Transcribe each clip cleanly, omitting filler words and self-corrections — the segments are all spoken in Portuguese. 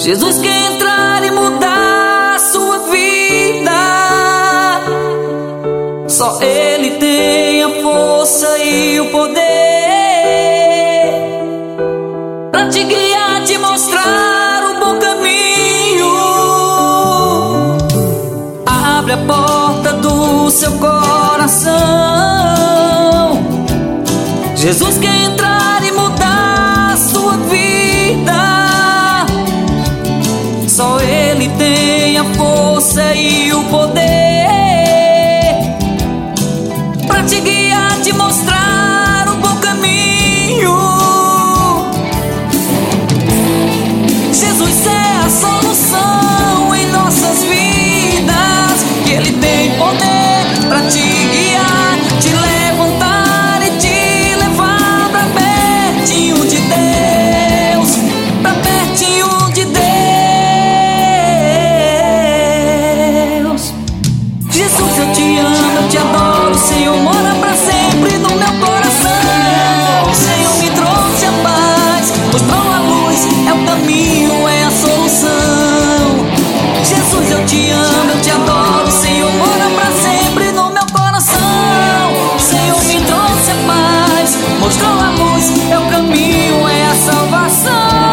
Jesus quer entrar e mudar a sua vida. Só Ele tem a força e o poder pra te guiar, te mostrar o bom caminho. Abre a porta do seu coração. Jesus quer entrar e mudar a sua vida. Só Ele tem a força e o poder pra te guiar, te mostrar um bom caminho. Jesus é a solução em nossas vidas. Que Ele tem poder pra te guiar, te levantar e te levar pra pertinho de Deus, pra pertinho de Deus. Jesus, eu te amo, eu te adoro, Senhor, mora pra sempre no meu coração. O Senhor me trouxe a paz, mostrou a luz, é o caminho, é a solução. Jesus, eu te amo, eu te adoro, Senhor, mora pra sempre no meu coração. O Senhor me trouxe a paz, mostrou a luz, é o caminho, é a salvação.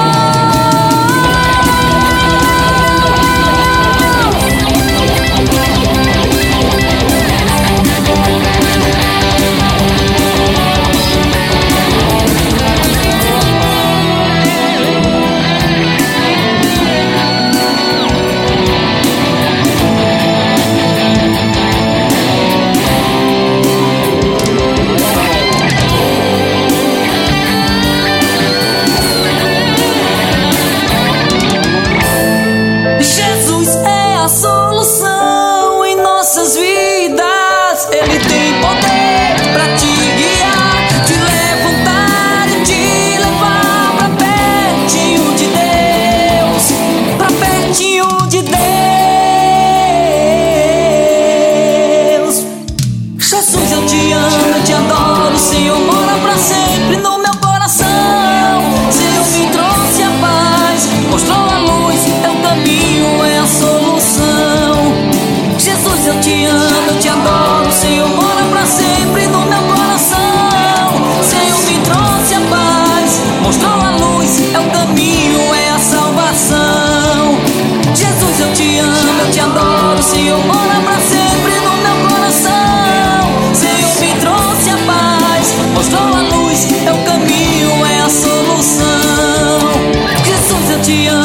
Jesus é a solução em nossas vidas. Ele tem poder pra te guiar, te levantar e te levar pra pertinho de Deus, pra pertinho de Deus. Jesus, eu te amo, eu te adoro, Senhor, mora pra sempre no meu coração. Senhor, me trouxe a paz, mostrou a luz, é o caminho, é a solução. Jesus, eu te amo, eu te adoro, Senhor, mora pra sempre no meu coração. Senhor, me trouxe a paz, mostrou a luz, é o caminho, é a salvação. Jesus, eu te amo, eu te adoro, Senhor, mora pra sempre no meu coração. Senhor, me trouxe a paz, mostrou a luz, é o caminho, é a solução. Jesus, eu te amo.